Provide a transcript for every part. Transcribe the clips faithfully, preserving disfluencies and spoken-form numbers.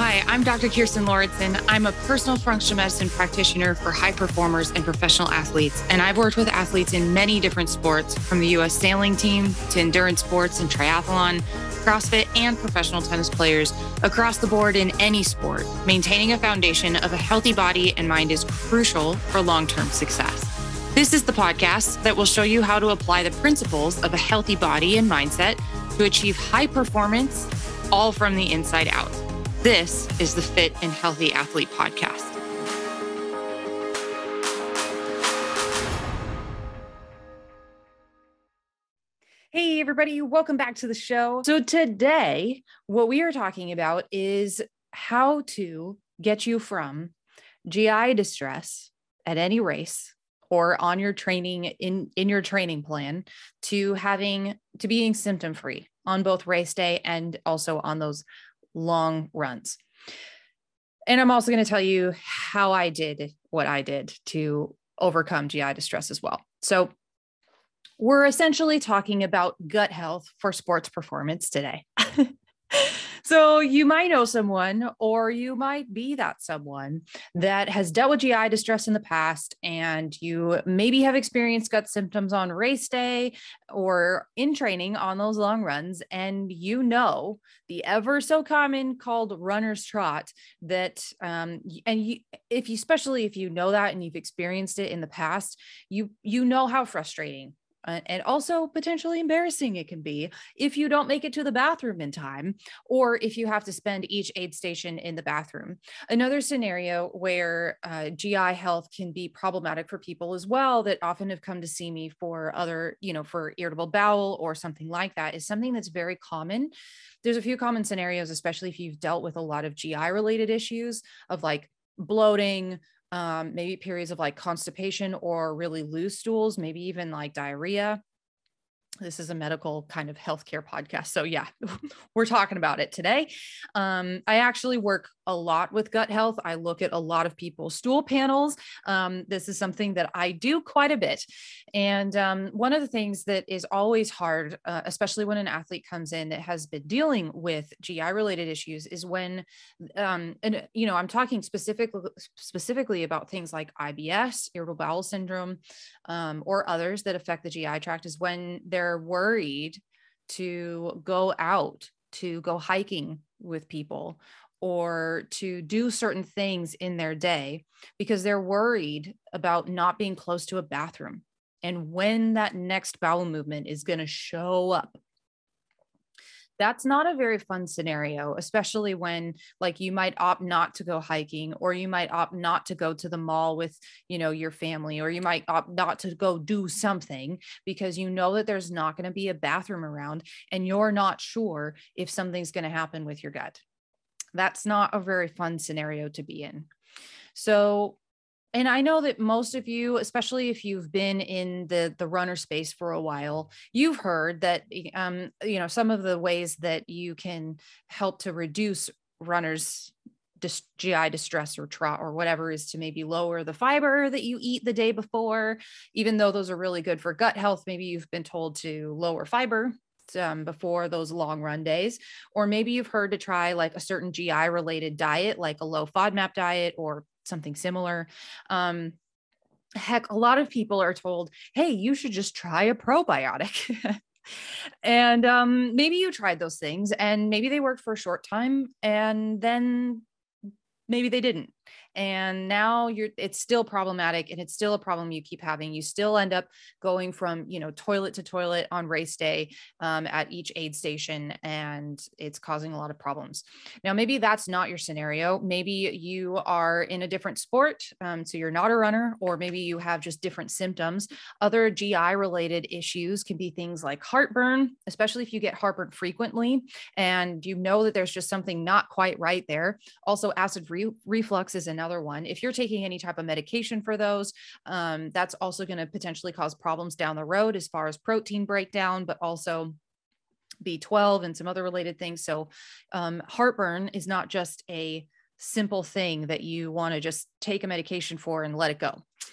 Hi, I'm Doctor Kirsten Lauritsen. I'm a personal functional medicine practitioner for high performers and professional athletes. And I've worked with athletes in many different sports, from the U S sailing team to endurance sports and triathlon, CrossFit, and professional tennis players across the board in any sport. Maintaining a foundation of a healthy body and mind is crucial for long-term success. This is the podcast that will show you how to apply the principles of a healthy body and mindset to achieve high performance, all from the inside out. This is the Fit and Healthy Athlete Podcast. Hey, everybody, welcome back to the show. So today, what we are talking about is how to get you from G I distress at any race or on your training in, in your training plan to having to being symptom free on both race day and also on those long runs. And I'm also going to tell you how I did what I did to overcome G I distress as well. So we're essentially talking about gut health for sports performance today. So you might know someone, or you might be that someone that has dealt with G I distress in the past, and you maybe have experienced gut symptoms on race day or in training on those long runs. And you know, the ever so common called runner's trot that, um, and you, if you, especially if you know that and you've experienced it in the past, you, you know how frustrating and also potentially embarrassing it can be if you don't make it to the bathroom in time, or if you have to spend each aid station in the bathroom. Another scenario where uh, G I health can be problematic for people as well that often have come to see me for other, you know, for irritable bowel or something like that is something that's very common. There's a few common scenarios, especially if you've dealt with a lot of G I related issues of like bloating, um, maybe periods of like constipation or really loose stools, maybe even like diarrhea. This is a medical kind of healthcare podcast. So yeah, we're talking about it today. Um, I actually work a lot with gut health. I look at a lot of people's stool panels. Um, this is something that I do quite a bit. And um, one of the things that is always hard, uh, especially when an athlete comes in that has been dealing with G I related issues, is when, um, and you know, I'm talking specifically specifically about things like I B S, irritable bowel syndrome, um, or others that affect the G I tract, is when they're worried to go out, to go hiking with people, or to do certain things in their day because they're worried about not being close to a bathroom and when that next bowel movement is going to show up. That's not a very fun scenario, especially when like you might opt not to go hiking, or you might opt not to go to the mall with, you know, your family, or you might opt not to go do something because you know that there's not going to be a bathroom around and you're not sure if something's going to happen with your gut. That's not a very fun scenario to be in. So, and I know that most of you, especially if you've been in the, the runner space for a while, you've heard that, um, you know, some of the ways that you can help to reduce runners' dis- G I distress or trot or whatever is to maybe lower the fiber that you eat the day before, even though those are really good for gut health. Maybe you've been told to lower fiber Um, before those long run days, or maybe you've heard to try like a certain G I related diet, like a low FODMAP diet or something similar. Um, heck, a lot of people are told, hey, you should just try a probiotic. And um, maybe you tried those things and maybe they worked for a short time and then maybe they didn't. And now you're, it's still problematic and it's still a problem you keep having. You still end up going from, you know, toilet to toilet on race day um, at each aid station, and it's causing a lot of problems. Now, maybe that's not your scenario. Maybe you are in a different sport. Um, so you're not a runner, or maybe you have just different symptoms. Other G I related issues can be things like heartburn, especially if you get heartburn frequently and you know that there's just something not quite right there. Also, acid re- reflux is another one. If you're taking any type of medication for those, um, that's also going to potentially cause problems down the road as far as protein breakdown, but also B twelve and some other related things. So um, heartburn is not just a simple thing that you want to just take a medication for and let it go.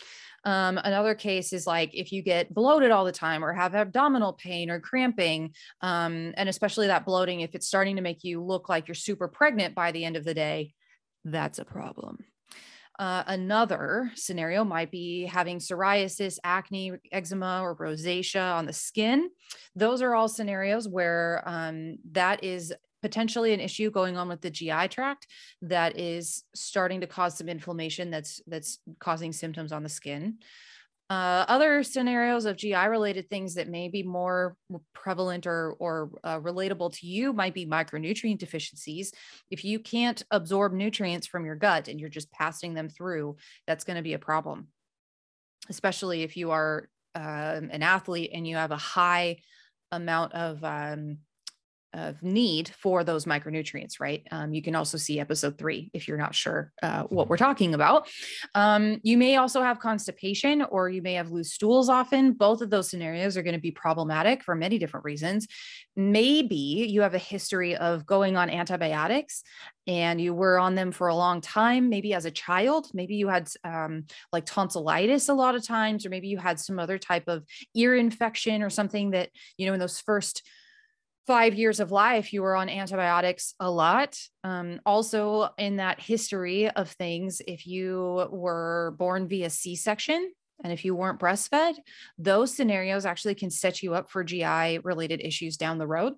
Um, another case is like if you get bloated all the time or have abdominal pain or cramping, um, and especially that bloating, if it's starting to make you look like you're super pregnant by the end of the day, that's a problem. Uh, another scenario might be having psoriasis, acne, eczema, or rosacea on the skin. Those are all scenarios where um, that is potentially an issue going on with the G I tract that is starting to cause some inflammation that's that's causing symptoms on the skin. Uh, other scenarios of G I related things that may be more prevalent or, or uh, relatable to you might be micronutrient deficiencies. If you can't absorb nutrients from your gut and you're just passing them through, that's going to be a problem, especially if you are uh, an athlete and you have a high amount of um, of need for those micronutrients, right? Um, you can also see episode three if you're not sure uh, what we're talking about. Um, you may also have constipation, or you may have loose stools often. Both of those scenarios are going to be problematic for many different reasons. Maybe you have a history of going on antibiotics and you were on them for a long time, maybe as a child. Maybe you had um, like tonsillitis a lot of times, or maybe you had some other type of ear infection or something that, you know, in those first five years of life, you were on antibiotics a lot. Um, also, in that history of things, if you were born via C-section and if you weren't breastfed, those scenarios actually can set you up for G I related issues down the road.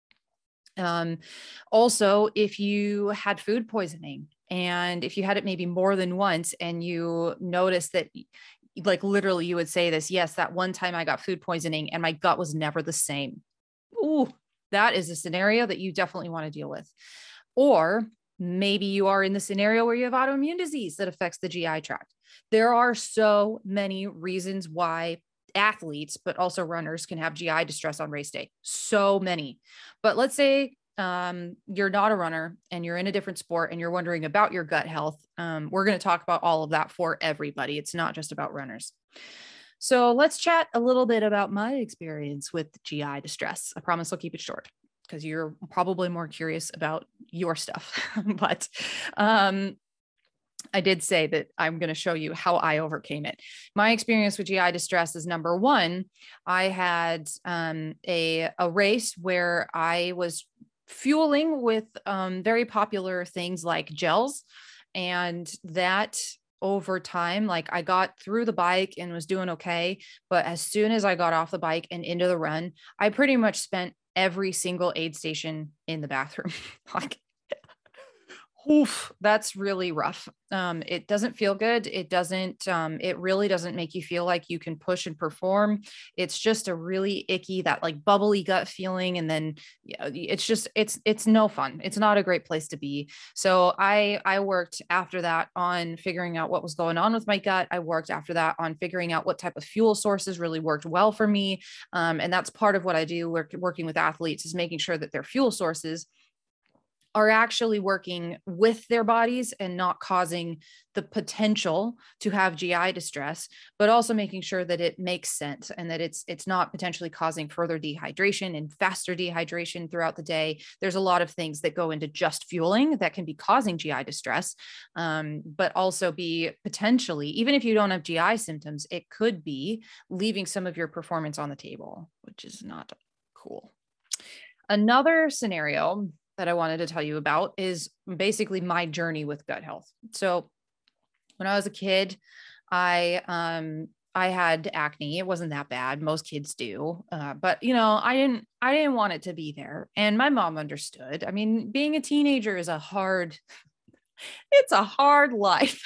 Um, also, if you had food poisoning and if you had it maybe more than once and you noticed that, like literally you would say this, yes, that one time I got food poisoning and my gut was never the same. Ooh, that is a scenario that you definitely want to deal with. Or maybe you are in the scenario where you have autoimmune disease that affects the G I tract. There are so many reasons why athletes, but also runners, can have G I distress on race day. So many. But let's say um, you're not a runner and you're in a different sport and you're wondering about your gut health. Um, we're going to talk about all of that for everybody. It's not just about runners. So let's chat a little bit about my experience with G I distress. I promise I'll keep it short because you're probably more curious about your stuff. But um, I did say that I'm going to show you how I overcame it. My experience with G I distress is number one. I had um, a, a race where I was fueling with um, very popular things like gels, and that over time, like I got through the bike and was doing okay. But as soon as I got off the bike and into the run, I pretty much spent every single aid station in the bathroom. Like, oof, that's really rough. Um, it doesn't feel good. It doesn't, um, it really doesn't make you feel like you can push and perform. It's just a really icky, that like bubbly gut feeling. And then yeah, it's just, it's, it's no fun. It's not a great place to be. So I, I worked after that on figuring out what was going on with my gut. I worked after that on figuring out what type of fuel sources really worked well for me. Um, and that's part of what I do work, working with athletes, is making sure that their fuel sources are actually working with their bodies and not causing the potential to have G I distress, but also making sure that it makes sense and that it's it's not potentially causing further dehydration and faster dehydration throughout the day. There's a lot of things that go into just fueling that can be causing G I distress, um, but also be potentially, even if you don't have G I symptoms, it could be leaving some of your performance on the table, which is not cool. Another scenario that I wanted to tell you about is basically my journey with gut health. So when I was a kid, I, um, I had acne. It wasn't that bad. Most kids do. Uh, but you know, I didn't, I didn't want it to be there. And my mom understood. I mean, being a teenager is a hard, it's a hard life.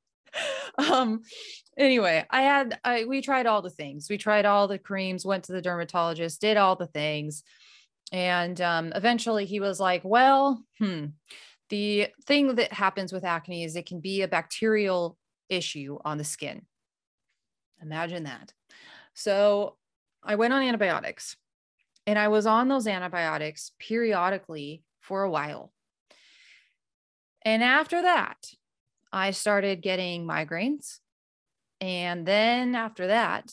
um, anyway, I had, I, we tried all the things. We tried all the creams, went to the dermatologist, did all the things. And um, eventually he was like, well, hmm, the thing that happens with acne is it can be a bacterial issue on the skin. Imagine that. So I went on antibiotics, and I was on those antibiotics periodically for a while. And after that, I started getting migraines. And then after that,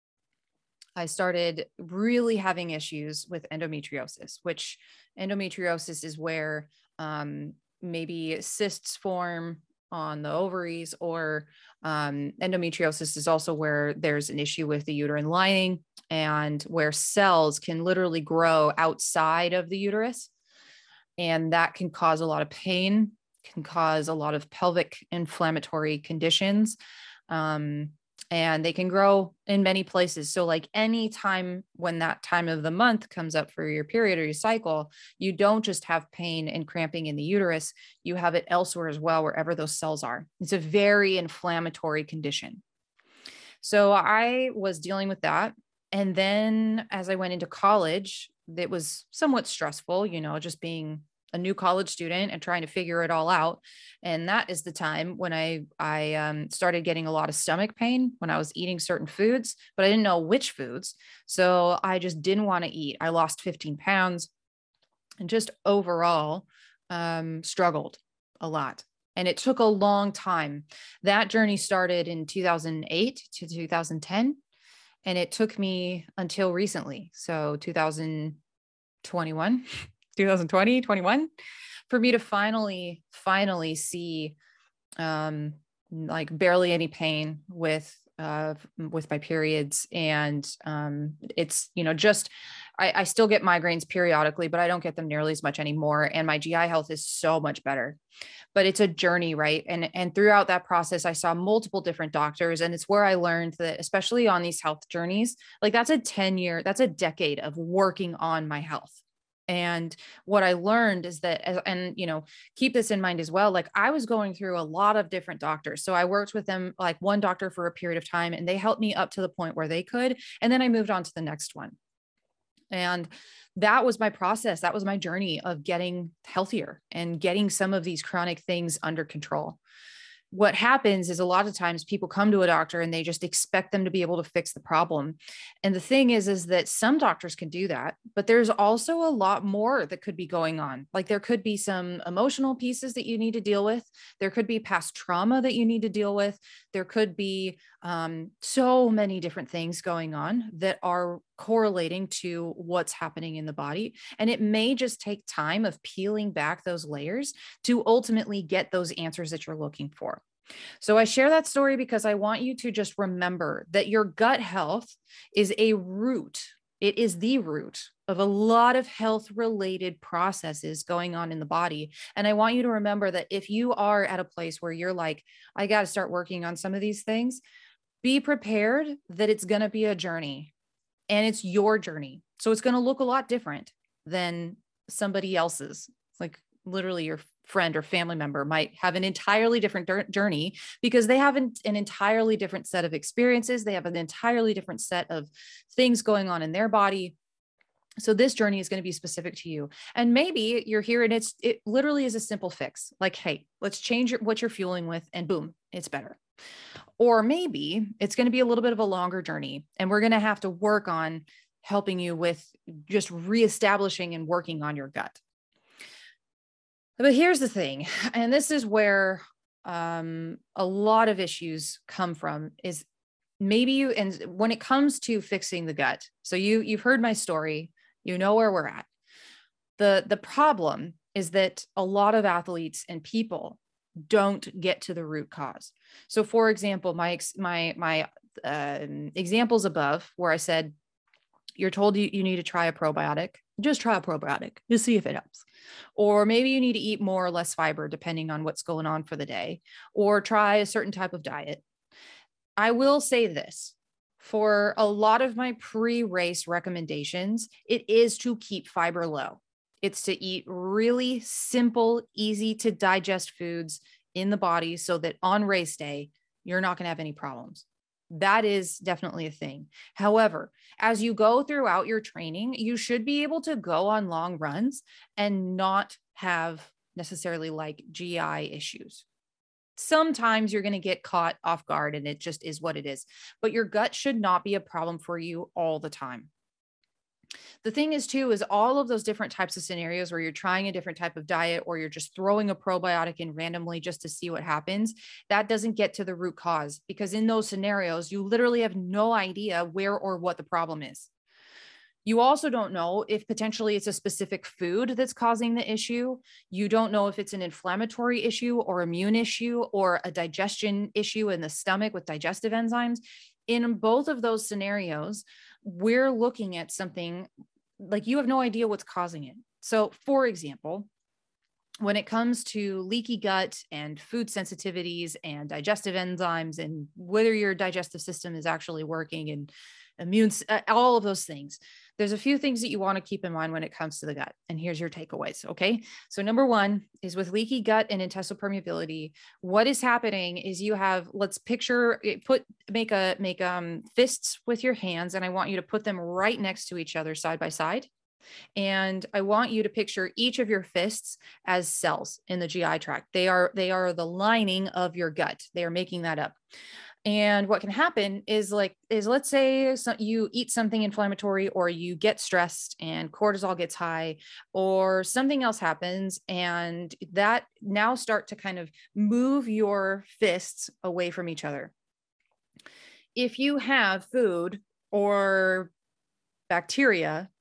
I started really having issues with endometriosis, which endometriosis is where um, maybe cysts form on the ovaries, or um, endometriosis is also where there's an issue with the uterine lining and where cells can literally grow outside of the uterus. And that can cause a lot of pain, can cause a lot of pelvic inflammatory conditions. Um, and they can grow in many places. So like any time when that time of the month comes up for your period or your cycle, you don't just have pain and cramping in the uterus, you have it elsewhere as well, wherever those cells are. It's a very inflammatory condition. So I was dealing with that. And then as I went into college, it was somewhat stressful, you know, just being a new college student and trying to figure it all out. And that is the time when I, I um, started getting a lot of stomach pain when I was eating certain foods, but I didn't know which foods. So I just didn't want to eat. I lost fifteen pounds and just overall um, struggled a lot. And it took a long time. That journey started in two thousand eight to two thousand ten. And it took me until recently. So two thousand twenty-one, two thousand twenty, twenty-one, for me to finally, finally see um, like barely any pain with, uh, with my periods. And um, it's, you know, just, I, I still get migraines periodically, but I don't get them nearly as much anymore. And my G I health is so much better. But it's a journey, right? And, and throughout that process, I saw multiple different doctors. And it's where I learned that, especially on these health journeys, like that's a ten year, that's a decade of working on my health. And what I learned is that, and, you know, keep this in mind as well, like I was going through a lot of different doctors. So I worked with them, like one doctor for a period of time, and they helped me up to the point where they could. And then I moved on to the next one. And that was my process. That was my journey of getting healthier and getting some of these chronic things under control. What happens is a lot of times people come to a doctor and they just expect them to be able to fix the problem. And the thing is, is that some doctors can do that, but there's also a lot more that could be going on. Like there could be some emotional pieces that you need to deal with. There could be past trauma that you need to deal with. There could be um, so many different things going on that are correlating to what's happening in the body. And it may just take time of peeling back those layers to ultimately get those answers that you're looking for. So I share that story because I want you to just remember that your gut health is a root. It is the root of a lot of health related processes going on in the body. And I want you to remember that if you are at a place where you're like, I got to start working on some of these things, be prepared that it's going to be a journey and it's your journey. So it's going to look a lot different than somebody else's. It's like literally your friend or family member might have an entirely different journey because they have an, an entirely different set of experiences. They have an entirely different set of things going on in their body. So this journey is going to be specific to you. And maybe you're here and it's, it literally is a simple fix. Like, hey, let's change your, what you're fueling with and boom, it's better. Or maybe it's going to be a little bit of a longer journey and we're going to have to work on helping you with just reestablishing and working on your gut. But here's the thing, and this is where um, a lot of issues come from is maybe you, and when it comes to fixing the gut, so you, you've heard my story, you know where we're at. The, the problem is that a lot of athletes and people don't get to the root cause. So for example, my, my, my uh, examples above where I said, you're told you, you need to try a probiotic, just try a probiotic, just see if it helps. Or maybe you need to eat more or less fiber depending on what's going on for the day, or try a certain type of diet. I will say this, for a lot of my pre-race recommendations, it is to keep fiber low. It's to eat really simple, easy to digest foods in the body so that on race day, you're not going to have any problems. That is definitely a thing. However, as you go throughout your training, you should be able to go on long runs and not have necessarily like G I issues. Sometimes you're going to get caught off guard and it just is what it is, but your gut should not be a problem for you all the time. The thing is too, is all of those different types of scenarios where you're trying a different type of diet or you're just throwing a probiotic in randomly just to see what happens, that doesn't get to the root cause, because in those scenarios, you literally have no idea where or what the problem is. You also don't know if potentially it's a specific food that's causing the issue. You don't know if it's an inflammatory issue or immune issue or a digestion issue in the stomach with digestive enzymes. In both of those scenarios, we're looking at something like you have no idea what's causing it. So, for example, when it comes to leaky gut and food sensitivities and digestive enzymes and whether your digestive system is actually working and immune, all of those things, there's a few things that you want to keep in mind when it comes to the gut. And here's your takeaways. Okay. So number one is with leaky gut and intestinal permeability, what is happening is you have, let's picture, put, make a, make um fists with your hands. And I want you to put them right next to each other, side by side. And I want you to picture each of your fists as cells in the G I tract. They are, they are the lining of your gut. They are making that up. And what can happen is like, is let's say so you eat something inflammatory or you get stressed and cortisol gets high or something else happens. And that now start to kind of move your fists away from each other. If you have food or bacteria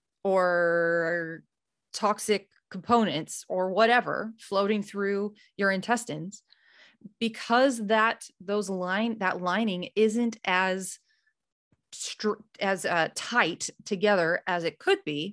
or toxic components or whatever floating through your intestines, because that those line that lining isn't as as uh, tight together as it could be,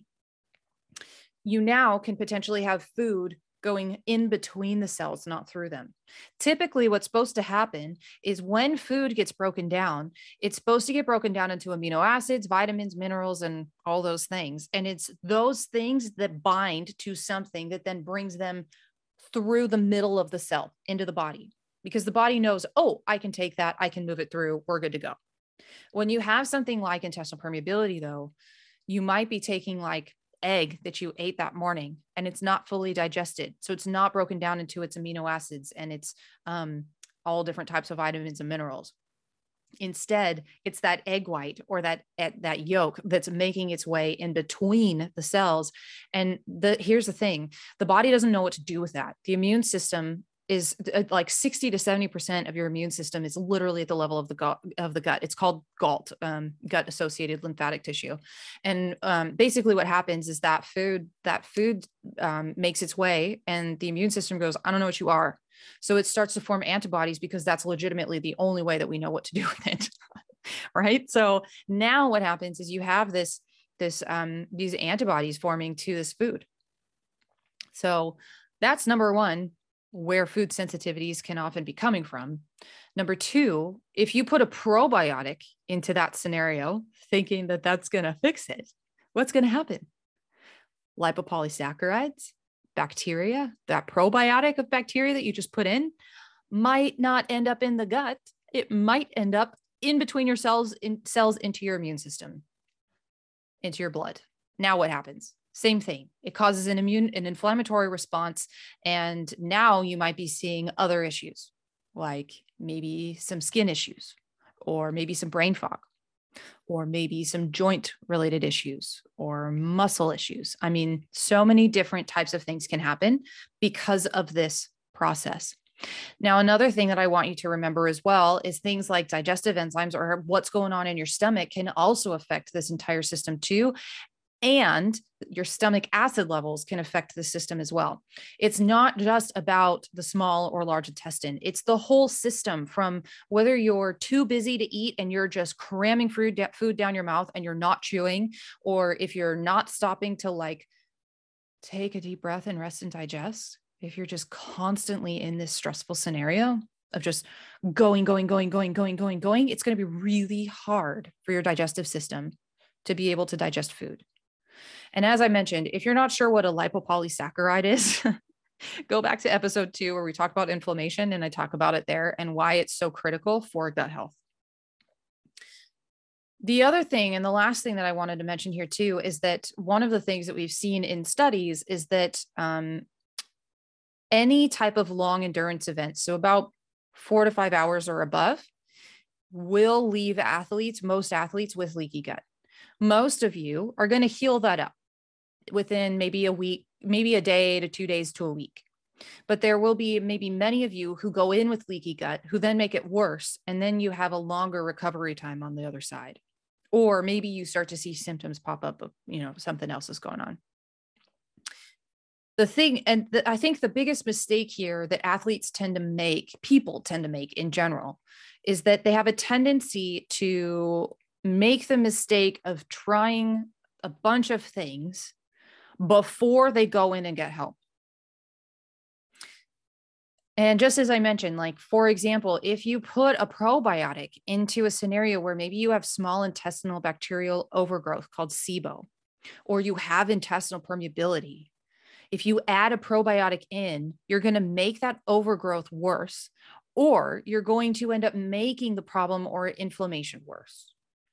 you now can potentially have food going in between the cells, not through them. Typically, what's supposed to happen is when food gets broken down, it's supposed to get broken down into amino acids, vitamins, minerals, and all those things. And it's those things that bind to something that then brings them through the middle of the cell into the body, because the body knows, oh, I can take that. I can move it through. We're good to go. When you have something like intestinal permeability, though, you might be taking like egg that you ate that morning and it's not fully digested. So it's not broken down into its amino acids and it's um, all different types of vitamins and minerals. Instead, it's that egg white or that that yolk that's making its way in between the cells. And the here's the thing, the body doesn't know what to do with that. The immune system is like sixty to seventy percent of your immune system is literally at the level of the gut of the gut. It's called GALT, um, gut associated lymphatic tissue. And um, basically what happens is that food, that food um, makes its way and the immune system goes, I don't know what you are. So it starts to form antibodies because that's legitimately the only way that we know what to do with it. Right. So now what happens is you have this, this, um, these antibodies forming to this food. So that's number one, where food sensitivities can often be coming from. Number two, if you put a probiotic into that scenario, thinking that that's going to fix it, what's going to happen? Lipopolysaccharides, bacteria, that probiotic of bacteria that you just put in might not end up in the gut. It might end up in between your cells, in cells into your immune system, into your blood. Now what happens? Same thing. It causes an immune, an inflammatory response. And now you might be seeing other issues, like maybe some skin issues, or maybe some brain fog, or maybe some joint related issues or muscle issues. I mean, so many different types of things can happen because of this process. Now, another thing that I want you to remember as well is things like digestive enzymes or what's going on in your stomach can also affect this entire system too. And your stomach acid levels can affect the system as well. It's not just about the small or large intestine. It's the whole system, from whether you're too busy to eat and you're just cramming food, food down your mouth and you're not chewing, or if you're not stopping to like take a deep breath and rest and digest. If you're just constantly in this stressful scenario of just going, going, going, going, going, going, going, it's going to be really hard for your digestive system to be able to digest food. And as I mentioned, if you're not sure what a lipopolysaccharide is, go back to episode two where we talk about inflammation and I talk about it there and why it's so critical for gut health. The other thing, and the last thing that I wanted to mention here too, is that one of the things that we've seen in studies is that um, any type of long endurance event, so about four to five hours or above, will leave athletes, most athletes, with leaky gut. Most of you are going to heal that up within maybe a week, maybe a day to two days to a week. But there will be maybe many of you who go in with leaky gut, who then make it worse. And then you have a longer recovery time on the other side. or maybe you start to see symptoms pop up of, you know, something else is going on. The thing, and the, I think the biggest mistake here that athletes tend to make, people tend to make in general, is that they have a tendency to make the mistake of trying a bunch of things before they go in and get help. And just as I mentioned, like, for example, if you put a probiotic into a scenario where maybe you have small intestinal bacterial overgrowth called SIBO, or you have intestinal permeability, if you add a probiotic in, you're going to make that overgrowth worse, or you're going to end up making the problem or inflammation worse.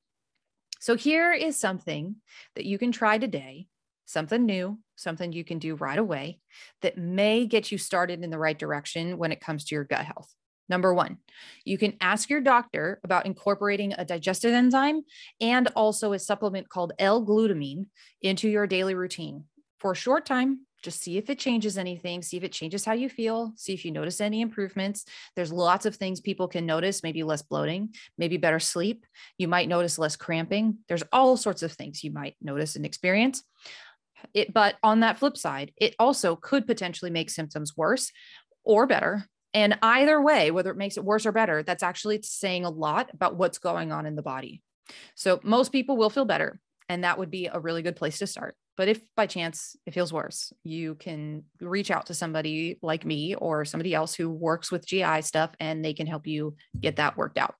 So here is something that you can try today, something new, something you can do right away that may get you started in the right direction when it comes to your gut health. Number one, you can ask your doctor about incorporating a digestive enzyme and also a supplement called L-glutamine into your daily routine for a short time. Just see if it changes anything, see if it changes how you feel, see if you notice any improvements. There's lots of things people can notice, maybe less bloating, maybe better sleep. You might notice less cramping. There's all sorts of things you might notice and experience. It, but on that flip side, it also could potentially make symptoms worse or better. And either way, whether it makes it worse or better, that's actually saying a lot about what's going on in the body. So most people will feel better, and that would be a really good place to start. But if by chance it feels worse, you can reach out to somebody like me or somebody else who works with G I stuff, and they can help you get that worked out.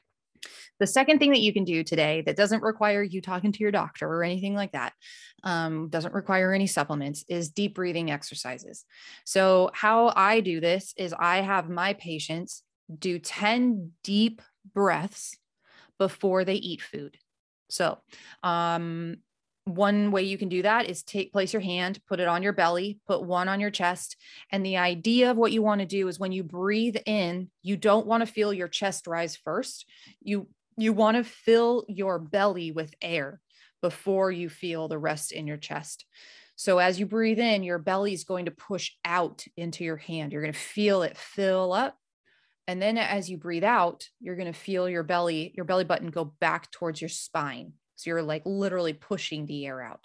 The second thing that you can do today that doesn't require you talking to your doctor or anything like that, um, doesn't require any supplements, is deep breathing exercises. So how I do this is I have my patients do ten deep breaths before they eat food. So, um, one way you can do that is take, place your hand, put it on your belly, put one on your chest. And the idea of what you want to do is when you breathe in, you don't want to feel your chest rise first. You, you want to fill your belly with air before you feel the rest in your chest. So as you breathe in, your belly is going to push out into your hand. You're going to feel it fill up. And then as you breathe out, you're going to feel your belly, your belly button go back towards your spine. So you're like literally pushing the air out.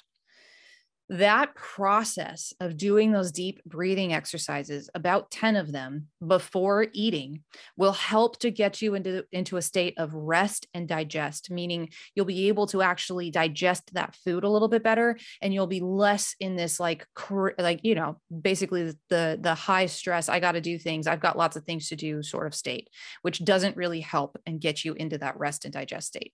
That process of doing those deep breathing exercises, about ten of them before eating, will help to get you into, into a state of rest and digest, meaning you'll be able to actually digest that food a little bit better, and you'll be less in this like, like, you know, basically the, the high stress, I got to do things, I've got lots of things to do sort of state, which doesn't really help and get you into that rest and digest state.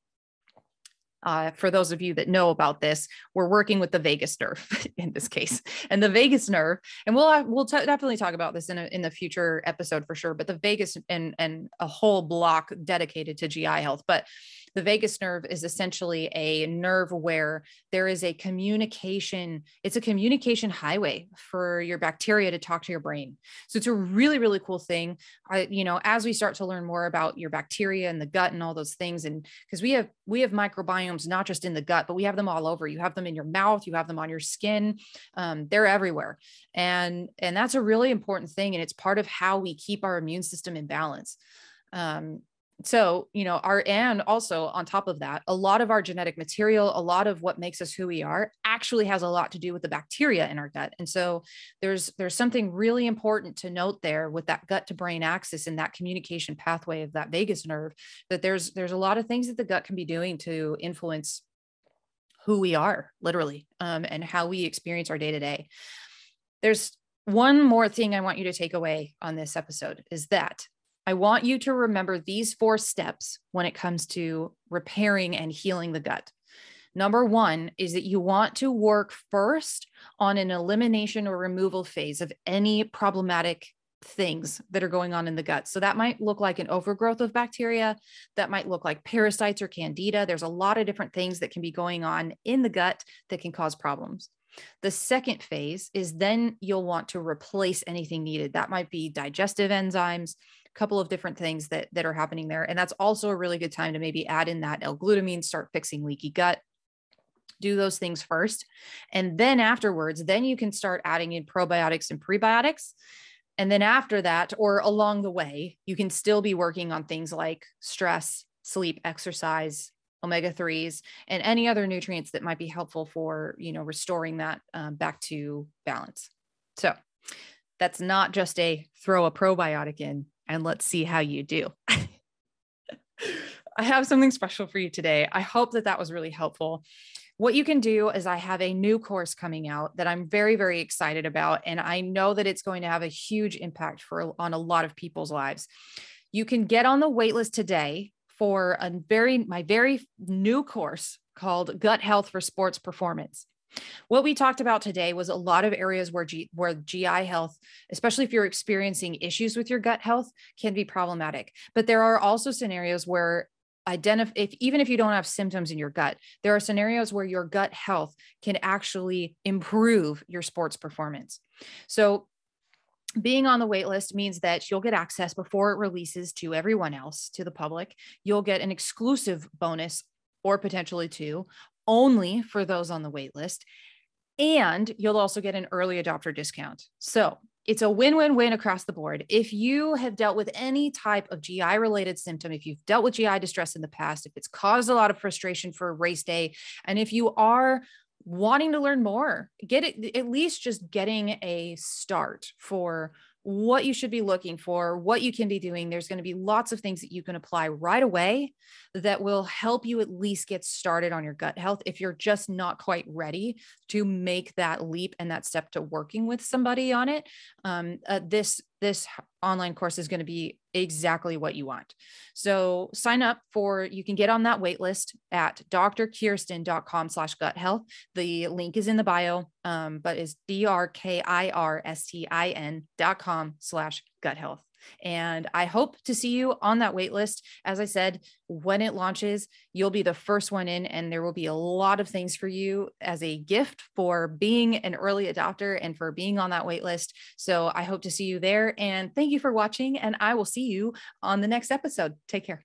Uh, for those of you that know about this, we're working with the vagus nerve in this case, and the vagus nerve, and we'll we'll t- definitely talk about this in a, in the future episode for sure. But the vagus and and a whole block dedicated to G I health. But the vagus nerve is essentially a nerve where there is a communication. It's a communication highway for your bacteria to talk to your brain. So it's a really really cool thing. I, you know, as we start to learn more about your bacteria and the gut and all those things, and because we have we have microbiomes not just in the gut, but we have them all over. You have them in your mouth, you have them on your skin. Um, they're everywhere. And, and that's a really important thing. And it's part of how we keep our immune system in balance. Um, so, you know, our, and also on top of that, a lot of our genetic material, a lot of what makes us who we are actually has a lot to do with the bacteria in our gut. And so there's, there's something really important to note there with that gut to brain axis and that communication pathway of that vagus nerve, that there's, there's a lot of things that the gut can be doing to influence who we are literally, um, and how we experience our day to day. There's one more thing I want you to take away on this episode is that I want you to remember these four steps when it comes to repairing and healing the gut. Number one is that you want to work first on an elimination or removal phase of any problematic things that are going on in the gut. So that might look like an overgrowth of bacteria. That might look like parasites or candida. There's a lot of different things that can be going on in the gut that can cause problems. The second phase is then you'll want to replace anything needed. That might be digestive enzymes, a couple of different things that, that are happening there. And that's also a really good time to maybe add in that L-glutamine, start fixing leaky gut. Do those things first. And then afterwards, then you can start adding in probiotics and prebiotics. And then after that, or along the way, you can still be working on things like stress, sleep, exercise, omega threes, and any other nutrients that might be helpful for, you know, restoring that um, back to balance. So that's not just a throw a probiotic in and let's see how you do. I have something special for you today. I hope that that was really helpful. What you can do is I have a new course coming out that I'm very, very excited about. And I know that it's going to have a huge impact for on a lot of people's lives. You can get on the waitlist today for a very, my very new course called Gut Health for Sports Performance. What we talked about today was a lot of areas where, G, where G I health, especially if you're experiencing issues with your gut health, can be problematic. But there are also scenarios where identify, if, even if you don't have symptoms in your gut, there are scenarios where your gut health can actually improve your sports performance. So being on the wait list means that you'll get access before it releases to everyone else, to the public. You'll get an exclusive bonus or potentially two only for those on the wait list. And you'll also get an early adopter discount. So it's a win-win-win across the board. If you have dealt with any type of G I related symptom, if you've dealt with G I distress in the past, if it's caused a lot of frustration for race day, and if you are wanting to learn more, get it, at least just getting a start for what you should be looking for, what you can be doing. There's going to be lots of things that you can apply right away that will help you at least get started on your gut health if you're just not quite ready to make that leap and that step to working with somebody on it. Um, uh, this, this online course is going to be exactly what you want. So sign up for, you can get on that wait list at d r kirsten dot com slash gut health. The link is in the bio, um, but is D R K I R S T I N dot com slash gut health. And I hope to see you on that wait list. As I said, when it launches, you'll be the first one in, and there will be a lot of things for you as a gift for being an early adopter and for being on that wait list. So I hope to see you there. And thank you for watching, and I will see you on the next episode. Take care.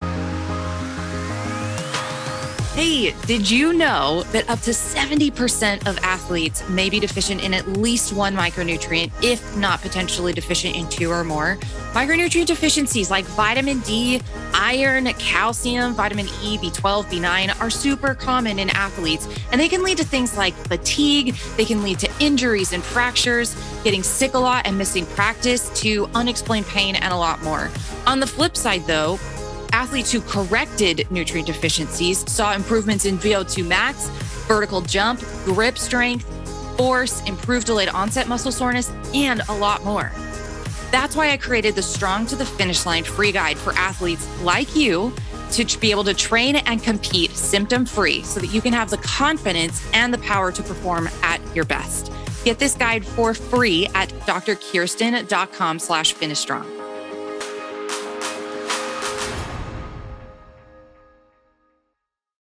Hey, did you know that up to seventy percent of athletes may be deficient in at least one micronutrient, if not potentially deficient in two or more? Micronutrient deficiencies like vitamin D, iron, calcium, vitamin E, B twelve, B nine are super common in athletes, and they can lead to things like fatigue. They can lead to injuries and fractures, getting sick a lot and missing practice, to unexplained pain, and a lot more. On the flip side, though, athletes who corrected nutrient deficiencies saw improvements in V O two max, vertical jump, grip strength, force, improved delayed onset muscle soreness, and a lot more. That's why I created the Strong to the Finish Line free guide for athletes like you to be able to train and compete symptom-free so that you can have the confidence and the power to perform at your best. Get this guide for free at d r kirsten dot com slash finish strong.